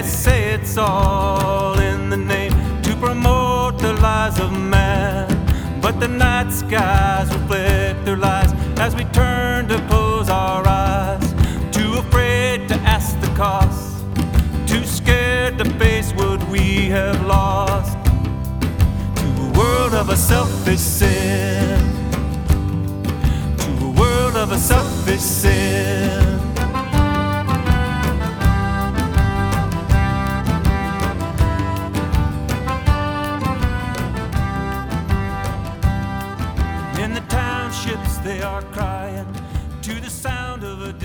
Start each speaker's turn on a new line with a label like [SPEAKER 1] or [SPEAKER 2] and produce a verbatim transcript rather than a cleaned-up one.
[SPEAKER 1] They say it's all in the name to promote the lives of man, but the night skies reflect their lies as we turn to close our eyes. Too afraid to ask the cost, too scared to face what we have lost. To a world of a selfish sin, to a world of a selfish sin. In the townships they are crying to the sound of a